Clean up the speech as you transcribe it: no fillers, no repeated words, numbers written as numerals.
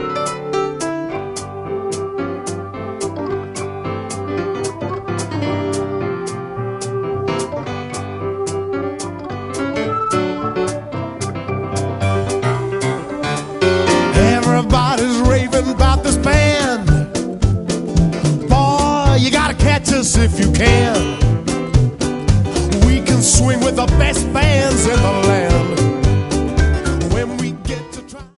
Everybody's raving about this band. Boy, you gotta catch us if you can. We can swing with the best bands in the